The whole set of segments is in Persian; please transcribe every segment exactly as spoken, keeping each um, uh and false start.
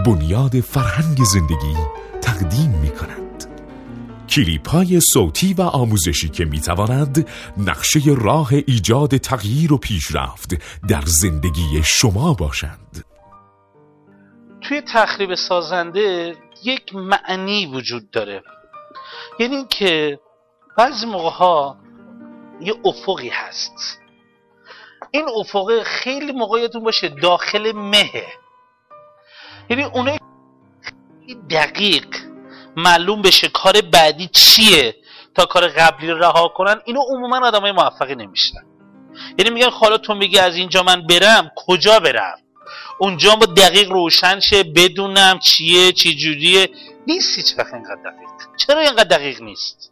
بنیاد فرهنگ زندگی تقدیم می کند. کلیپ های صوتی و آموزشی که می تواند نقشه راه ایجاد تغییر و پیشرفت در زندگی شما باشند. توی تخریب سازنده یک معنی وجود داره، یعنی که بعضی موقع ها یه افقی هست، این افق خیلی موقعیتون باشه داخل مهه، یعنی اونه دقیق معلوم بشه کار بعدی چیه تا کار قبلی رو رها کنن. اینو عموما آدمای موفقی نمیشن. یعنی میگن حالا تو میگی از اینجا من برم، کجا برم؟ اونجا با دقیق روشن شه، بدونم چیه چی جوریه. نیست هیچ وقت اینقدر دقیق. چرا اینقدر دقیق نیست؟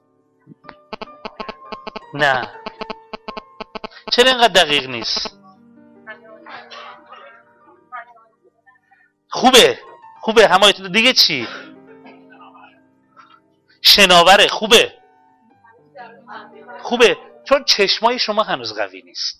نه چرا اینقدر دقیق نیست؟ خوبه خوبه حمایت دیگه چی؟ شناوره. خوبه خوبه چون چشمای شما هنوز قوی نیست.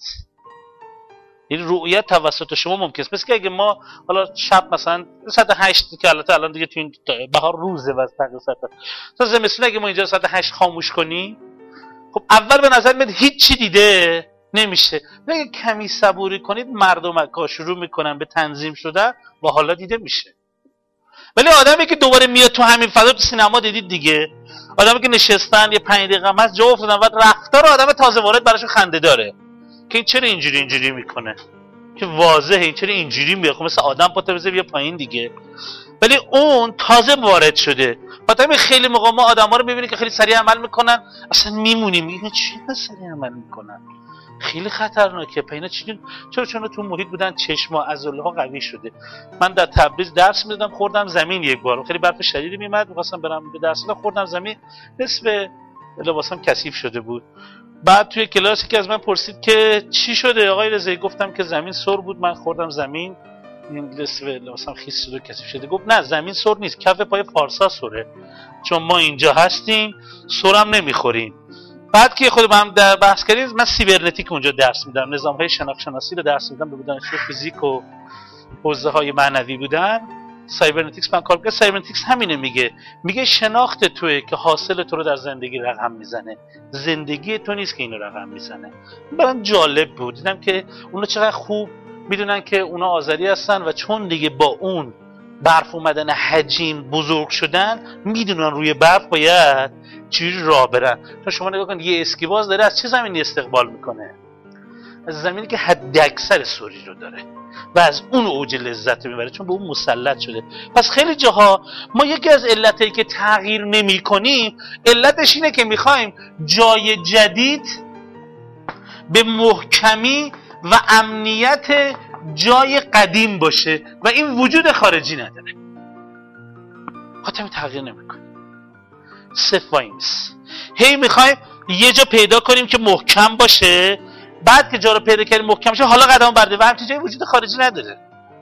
این رؤیت توسط شما ممکنه مثل که اگه ما حالا شب مثلا ساعت هشت که البته الان دیگه تو این بهار روزه و ساعت تا زمستون اگه ما اینجا ساعت هشت خاموش کنی، خب اول به نظر میاد هیچ چی دیده نمیشه. اگه کمی صبوری کنید مردم که شروع میکنن به تنظیم شدن و حالا دیده میشه. ولی آدمی که دوباره میاد تو همین فضا، تو سینما دیدید دیگه، آدمی که نشستن یه پنج دقیقه هم هست جا افتادن و رفتار آدم تازه وارد براشون خنده داره که این چرا اینجوری اینجوری میکنه، که واضحه این چرا اینجوری میاد، خب مثل آدم پاتو بزنه بیا پایین دیگه. ولی اون تازه وارد شده. بعد خیلی موقع ما آدما رو میبینیم که خیلی سریع عمل میکنن، اصلا میمونیم میگیم چی سریع عمل میکنن، خیلی خطرناکه. پینا چی؟ چرا؟ چون تو محیط بودن چشم و عضله ها قوی شده. من در تبریز درس میدادم، خوردم زمین یک بار، خیلی برف شدیدی میومد، می‌خواستم برم به درس بدم، خوردم زمین، نصف لباسم کثیف شده بود. بعد توی کلاسی که از من پرسید که چی شده آقای رضایی، گفتم که زمین سر بود، من خوردم زمین، این نصف لباسم خیس شده و کثیف شده. گفت نه زمین سر نیست، کف پای پارسا سره، چون ما اینجا هستیم سرم نمیخوریم. بعد که خود با هم در بحث کردیم، من سیبرنتیک اونجا درس میدم، نظام‌های شناخت شناسی رو درس میدم، به دانشجو فیزیک و حوزه‌های معنوی بودن. سایبرنتیکس من کار می‌کنم. سایبرنتیکس همینه میگه، میگه شناخت توئه که حاصل تو رو در زندگی رقم میزنه، زندگی تو نیست که اینو رقم میزنه. برام جالب بود، دیدم که اونا چقدر خوب میدونن که اونا آذری هستن و چون دیگه با اون برف اومدن حجیم بزرگ شدن، میدونن روی برف باید چجوری راه برن. تو شما نگاه کن یه اسکیباز داره از چه زمینی استقبال میکنه؟ از زمینی که حد اکثر سوری رو داره و از اون اوج لذت میبره، چون به اون مسلط شده. پس خیلی جاها ما یکی از علتایی که تغییر نمی کنیم، علتش اینه که میخوایم جای جدید به محکمی و امنیت جای قدیم باشه و این وجود خارجی نداره. خاطر تغییر نمی کنیم، صفر وایمیس. هی میخوایم یه جا پیدا کنیم که محکم باشه، بعد که جا رو پیدا کردیم محکم شه حالا قدم برده و همچین جایی وجود خارجی نداره.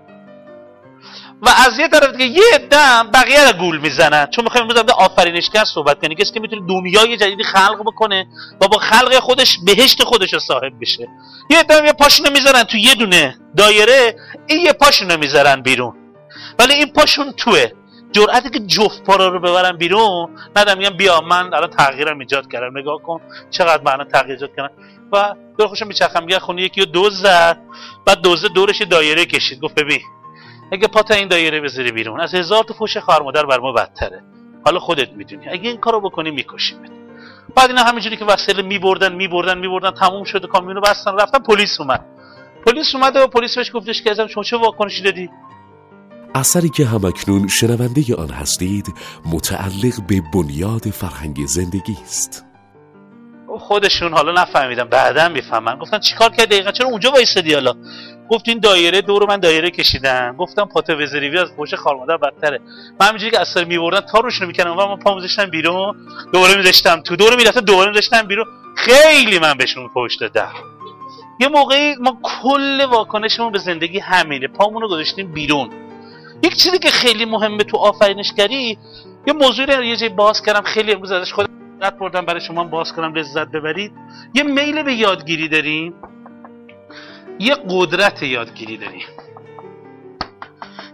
و از یه طرف دیگه یه عده بقیه رو گول میزنن، چون میخوایم امروز در آفرینشگر صحبت کنیم، کسی که میتونه دنیای جدیدی خلق بکنه و با خلق خودش بهشت خودش رو صاحب بشه. یه عده یه پاشونو میذارن تو یه دونه دایره، این یه پاشونو میذارن بیرون، ولی این پاشون توه. جرأتی که جفت پارا رو ببرن بیرون ندارم، میگم بیا من الان تغییرم ایجاد کردم، نگاه کن چقدر من تغییر ایجاد کردم. و دور خوشم میچرخم، میگه خونه یکی رو دوز زد، بعد دوزه دورش دایره کشید، گفت ببین اگه پاتا این دایره بذاری بیرون از هزار تا فوش خواهر مادر بر ما بدتره، حالا خودت میدونی اگه این کارو بکنی میکشیمت. بعد اینا همینجوری که وسایل میبردن میبردن میبردن تموم شد، کامیونو بستن رفتن. پلیس اومد پلیس اومد و پلیس بهش گفتش که ازم شما چه واکنشی دادی؟ اثری که همکنون شنونده آن هستید متعلق به بنیاد فرهنگ زندگی است. خودشون حالا نفهمیدم، بعداً میفهمن. گفتن چیکار کردی دقیقاً، چرا اونجا وایسادی؟ حالا گفت این دایره دور من دایره کشیدن. گفتم پاتو وزریوی از پشت خارمادر بدتره. من همینجوری که اثر میبردن تا روشونو میکنم و من پامو میذاشتم بیرون، دوباره میذاشتم تو، دوباره میرفت دوباره میذاشتم بیرون. خیلی من بهشون پشت دادم. یه موقعی ما کل واکنشمون به زندگی همینه، پامونو گذاشتیم بیرون. یک چیزی که خیلی مهمه تو آفرینشگری، یه موضوعی رو یه جای باز کردم، خیلی امروز ازش خودم لذت بردم، برای شما باز کنم لذت ببرید. یه میل به یادگیری داریم، یه قدرت یادگیری داریم.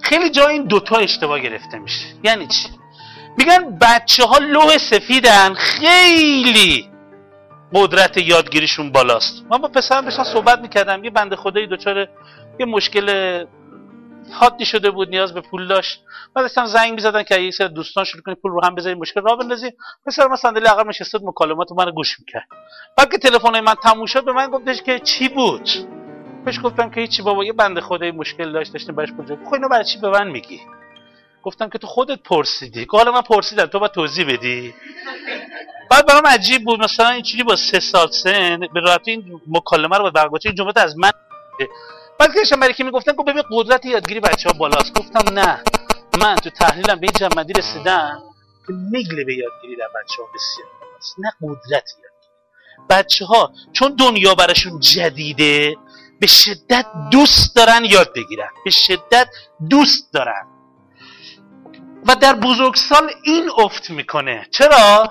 خیلی جا این دوتا اشتباه گرفته میشه. یعنی چی؟ میگن بچه ها لوح سفیدن، خیلی قدرت یادگیریشون بالاست. من با پسرم داشتم صحبت میکردم، یه بنده خدایی دچار یه مشکل حادی شده بود، نیاز به پول داشت. من داشتم زنگ میزدن که یک سری دوستان شروع کنید پول رو هم بذارید مشکل راه بندازید. پسرم صندلی عقب نشسته بود مکالمات منو گوش میکرد. بعد که تلفن من تموم شد به من گفتش که چی بود؟ بهش گفتم که هیچی بابا، یه بنده خدایی مشکل داشت داشتیم براش پول جمع. خب اینو برای چی به من میگی؟ گفتم که تو خودت پرسیدی. که حالا من پرسیدم تو باید توضیح بدی. بعد برام عجیب بود مثلا اینجوری با سه سال سن به راحتی این مکالمه رو با برگزار این جمله از من. بعد که داشتم برای کی میگفتن که ببین قدرت یادگیری بچه‌ها بالاست. گفتم نه، من تو تحلیلم به این جمع‌بندی رسیدم که میل به یادگیری در بچه‌ها بسیار بالاست، نه قدرت یادگیری. بچه‌ها چون دنیا براشون جدیده به شدت دوست دارن یاد بگیرن، به شدت دوست دارن و در بزرگسال این افت میکنه. چرا؟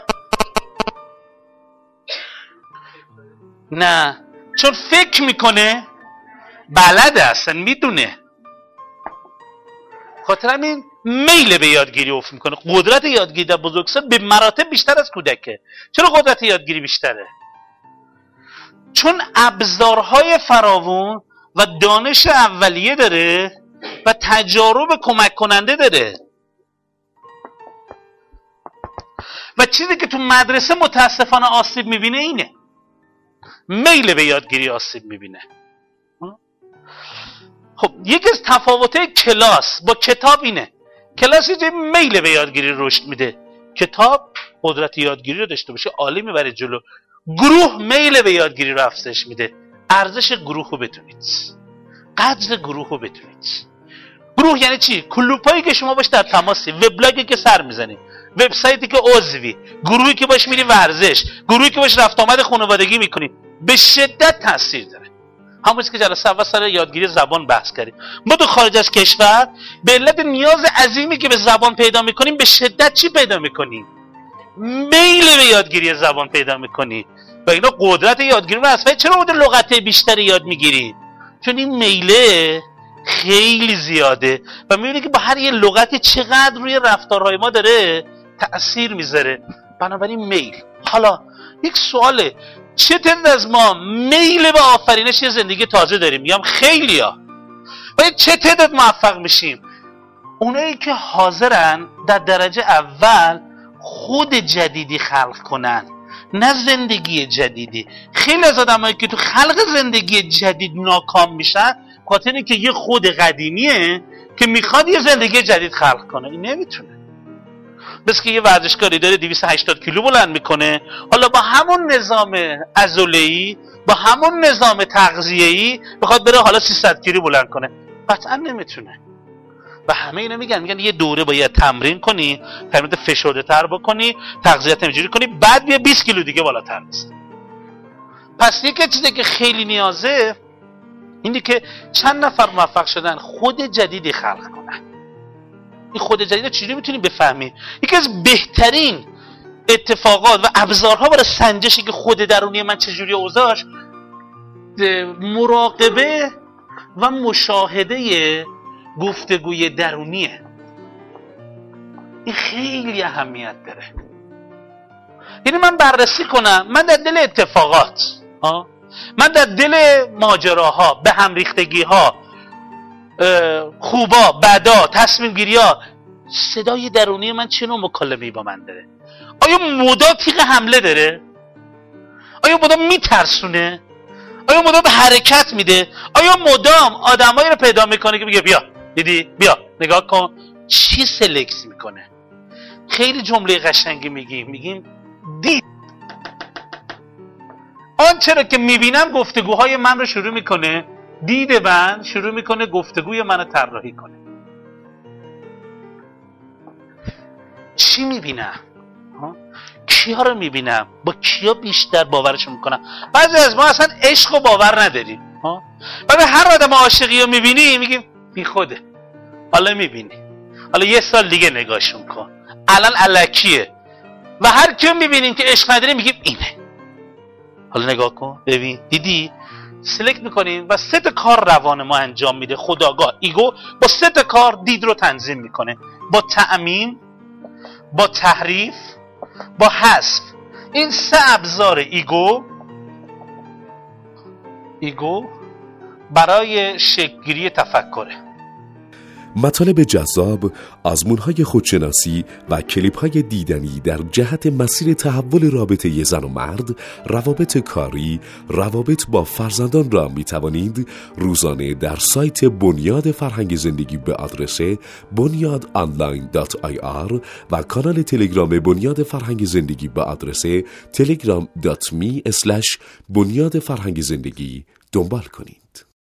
نه، چون فکر میکنه بلده، اصلا میدونه. خاطر همین میل به یادگیری افت میکنه. قدرت یادگیری در بزرگسال به مراتب بیشتر از کودکه. چرا قدرت یادگیری بیشتره؟ چون ابزارهای فراوون و دانش اولیه داره و تجارب کمک کننده داره. و چیزی که تو مدرسه متاسفانه آسیب میبینه اینه، میل به یادگیری آسیب میبینه. خب یکی از تفاوت‌های کلاس با کتاب اینه، کلاس یه میل به یادگیری رشد میده، کتاب قدرت یادگیری رو داشته باشه عالی میبره جلو. گروه میل به یادگیری رو افزایش میده. ارزش گروه رو بدونید، قدر گروه رو بدونید. گروه یعنی چی؟ کلوپایی که شما باش در تماسی، وبلاگی که سر میزنی، وبسایتی که عضوی، گروهی که باش میری ورزش، گروهی که باش رفت آمد خانوادگی میکنی، به شدت تاثیر داره. همون چیزی که جلسه اول سر یادگیری زبان بحث کردیم. ما تو خارج از کشور به علت نیاز عظیمی که به زبان پیدا میکنیم به شدت چی پیدا میکنیم؟ میل به یادگیری زبان پیدا میکنیم. و اینا قدرت یادگیری رو اصلا چرا مدل لغت بیشتری یاد میگیریم؟ چون این میله خیلی زیاده و میبینی که با هر یه لغتی چقدر روی رفتارهای ما داره تأثیر میذاره. بنابراین میل. حالا یک سواله، چه تعداد از ما میل به آفرینش یه زندگی تازه داریم؟ میگم خیلی ها. و چه تعداد موفق میشیم؟ اونایی که حاضرن در درجه اول خود جدیدی خلق کنن، نه زندگی جدیدی. خیلی از آدمایی که تو خلق زندگی جدید ناکام میشن خاطر اینکه یه خود قدیمیه که میخواد یه زندگی جدید خلق کنه، این نمیتونه. بس که یه ورزشکاری داره دویست و هشتاد کیلو بلند میکنه، حالا با همون نظام عضله‌ای، با همون نظام تغذیه‌ای بخواد بره حالا سیصد کیلو بلند کنه، قطعا نمیتونه. و همه اینا میگن میگن یه دوره باید تمرین کنی، تمرین فشرده تر بکنی، تغذیه‌ت اینجوری کنی، بعد بیا بیست کیلو دیگه بالاتر بزنی. پس یک چیزی که خیلی نیازه اینه که چند نفر موفق شدن خود جدیدی خلق کنن. این خود جدید چجوری میتونی بفهمی؟ یکی از بهترین اتفاقات و ابزارها برای سنجشی که خود درونی من چجوری اوضاعش، مراقبه و مشاهده گفتگوی درونیه. این خیلی اهمیت داره. یعنی من بررسی کنم، من در دل اتفاقات ها، من در دل ماجراها، به هم ریختگی ها، خوبا، بدا، تصمیم گیری ها، صدای درونی من چه نوع مکالمه‌ای با من داره؟ آیا مدام تیغ حمله داره؟ آیا مدام میترسونه؟ آیا مدام حرکت میده؟ آیا مدام آدمایی رو پیدا میکنه که میگه بیا دیدی بیا نگاه کن؟ چی سلکت میکنه؟ خیلی جمله قشنگی میگیم، میگیم دید. آنچه را که میبینم گفتگوهای من رو شروع میکنه، دید من شروع میکنه گفتگوی من رو طراحی کنه. چی میبینم؟ کیا رو میبینم؟ با کیا بیشتر باورشون میکنم؟ بعضی از ما اصلا عشق و باور نداریم. بعد هر آدم عاشقی رو میبینی میگیم بی خوده. حالا میبینی، حالا یه سال دیگه نگاهشون کن، الان الکیه. و هر کیو میبینیم که عشق نداره میگیم اینه. حالا نگاه کن ببین، دیدی سلکت میکنیم و سه تا کار روان ما انجام میده. خودآگاه ایگو با سه تا کار دید رو تنظیم میکنه، با تعمیم، با تحریف، با حذف. این سه ابزار ایگو ایگو برای شکل‌گیری تفکره. مطالب جذاب، آزمون‌های خودشناسی و کلیپ‌های دیدنی در جهت مسیر تحول رابطه زن و مرد، روابط کاری، روابط با فرزندان را می‌توانید روزانه در سایت بنیاد فرهنگ زندگی به آدرس بنیاد آنلاین دات آی آر و کانال تلگرام بنیاد فرهنگ زندگی به آدرس تلگرام دات می اسلش بنیاد فرهنگ زندگی دنبال کنید.